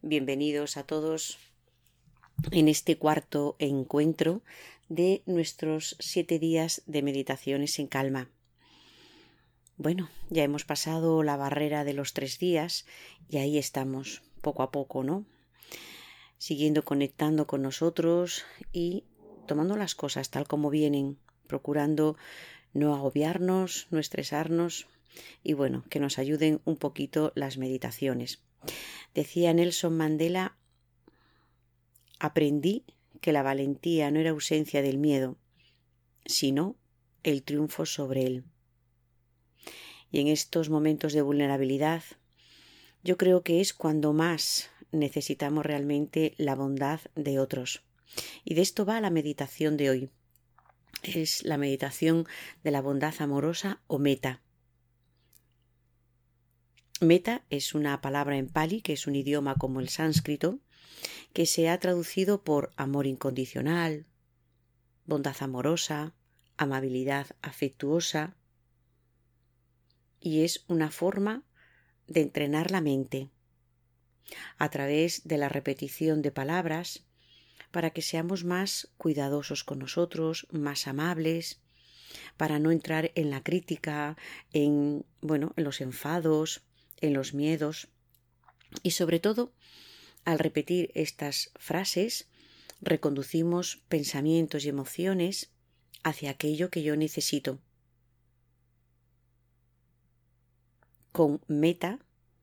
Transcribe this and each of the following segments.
Bienvenidos a todos en este cuarto encuentro de nuestros 7 días de meditaciones en calma. Bueno, ya hemos pasado la barrera de los 3 días y ahí estamos, poco a poco, ¿no? Siguiendo conectando con nosotros y tomando las cosas tal como vienen, procurando no agobiarnos, no estresarnos y bueno, que nos ayuden un poquito las meditaciones. Decía Nelson Mandela: aprendí que la valentía no era ausencia del miedo, sino el triunfo sobre él. Y en estos momentos de vulnerabilidad, yo creo que es cuando más necesitamos realmente la bondad de otros. Y de esto va la meditación de hoy. Es la meditación de la bondad amorosa o metta. Metta es una palabra en pali, que es un idioma como el sánscrito, que se ha traducido por amor incondicional, bondad amorosa, amabilidad afectuosa, y es una forma de entrenar la mente a través de la repetición de palabras para que seamos más cuidadosos con nosotros, más amables, para no entrar en la crítica, en los enfados, en los miedos. Y sobre todo, al repetir estas frases, reconducimos pensamientos y emociones hacia aquello que yo necesito. Con metta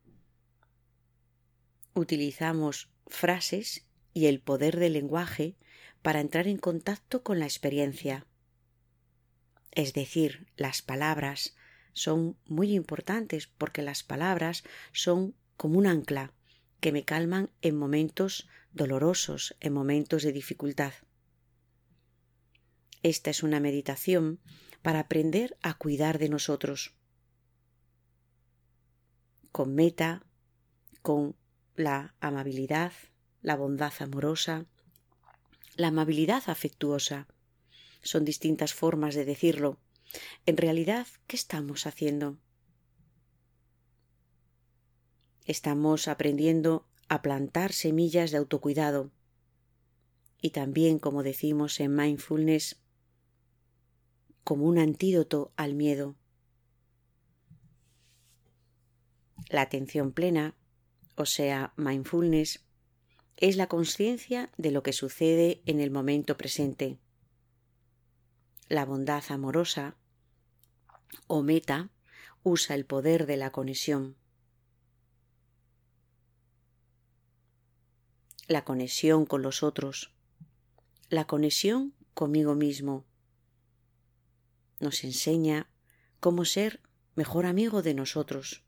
utilizamos frases y el poder del lenguaje para entrar en contacto con la experiencia. Es decir, las palabras son muy importantes porque las palabras son como un ancla que me calman en momentos dolorosos, en momentos de dificultad. Esta es una meditación para aprender a cuidar de nosotros. Con metta, con la amabilidad, la bondad amorosa, la amabilidad afectuosa. Son distintas formas de decirlo. En realidad, ¿qué estamos haciendo? Estamos aprendiendo a plantar semillas de autocuidado y también, como decimos en mindfulness, como un antídoto al miedo. La atención plena, o sea, mindfulness, es la consciencia de lo que sucede en el momento presente. La bondad amorosa, o metta, usa el poder de la conexión. La conexión con los otros, la conexión conmigo mismo. Nos enseña cómo ser mejor amigo de nosotros.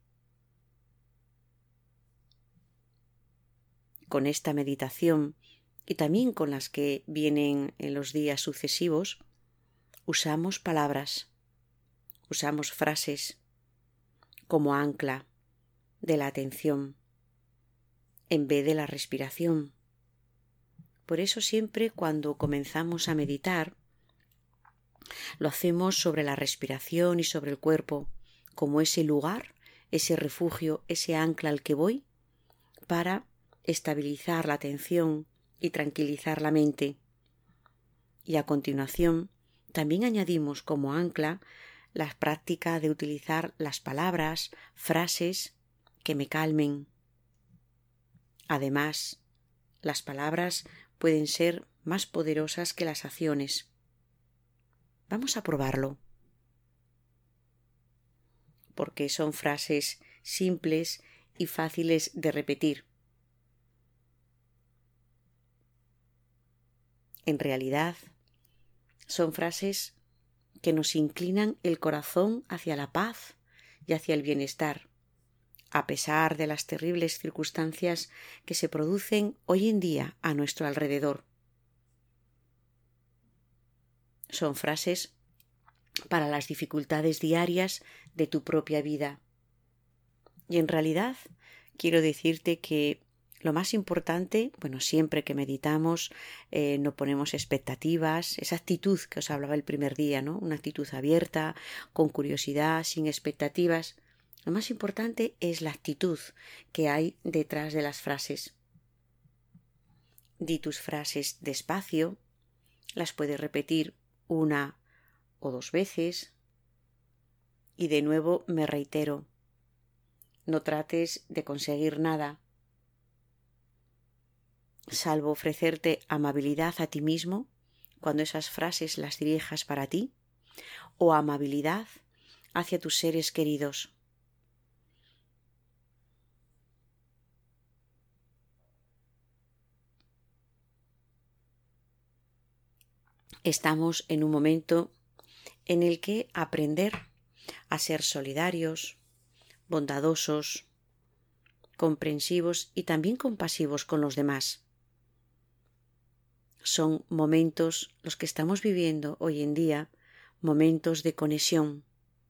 Con esta meditación y también con las que vienen en los días sucesivos, usamos palabras, usamos frases como ancla de la atención en vez de la respiración. Por eso siempre cuando comenzamos a meditar, lo hacemos sobre la respiración y sobre el cuerpo, como ese lugar, ese refugio, ese ancla al que voy para estabilizar la atención y tranquilizar la mente. Y a continuación también añadimos como ancla la práctica de utilizar las palabras, frases que me calmen. Además, las palabras pueden ser más poderosas que las acciones. Vamos a probarlo, porque son frases simples y fáciles de repetir. En realidad, son frases que nos inclinan el corazón hacia la paz y hacia el bienestar, a pesar de las terribles circunstancias que se producen hoy en día a nuestro alrededor. Son frases para las dificultades diarias de tu propia vida. Y en realidad quiero decirte que lo más importante, siempre que meditamos no ponemos expectativas, esa actitud que os hablaba el primer día, ¿no? Una actitud abierta, con curiosidad, sin expectativas. Lo más importante es la actitud que hay detrás de las frases. Di tus frases despacio, las puedes repetir 1 o 2 veces y de nuevo me reitero, no trates de conseguir nada, salvo ofrecerte amabilidad a ti mismo cuando esas frases las dirijas para ti o amabilidad hacia tus seres queridos. Estamos en un momento en el que aprender a ser solidarios, bondadosos, comprensivos y también compasivos con los demás. Son momentos los que estamos viviendo hoy en día, momentos de conexión.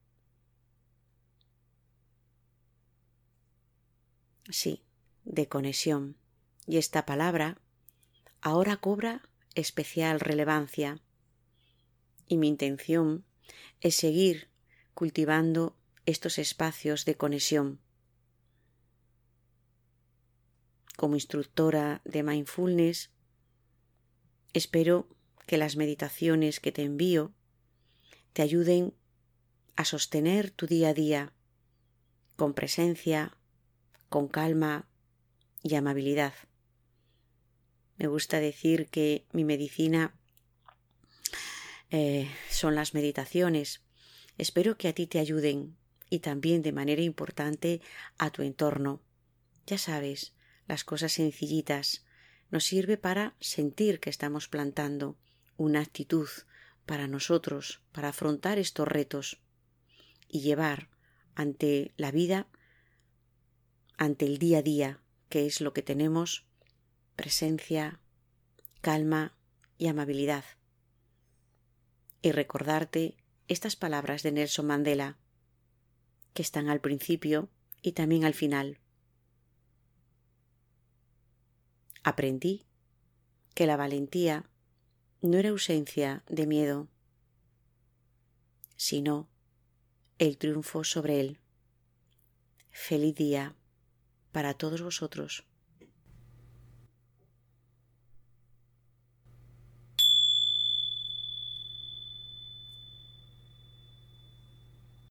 Sí, de conexión. Y esta palabra ahora cobra especial relevancia. Y mi intención es seguir cultivando estos espacios de conexión. Como instructora de mindfulness, espero que las meditaciones que te envío te ayuden a sostener tu día a día con presencia, con calma y amabilidad. Me gusta decir que mi medicina son las meditaciones. Espero que a ti te ayuden y también de manera importante a tu entorno. Ya sabes, las cosas sencillitas nos sirve para sentir que estamos plantando una actitud para nosotros, para afrontar estos retos y llevar ante la vida, ante el día a día, que es lo que tenemos, presencia, calma y amabilidad. Y recordarte estas palabras de Nelson Mandela, que están al principio y también al final. Aprendí que la valentía no era ausencia de miedo, sino el triunfo sobre él. Feliz día para todos vosotros.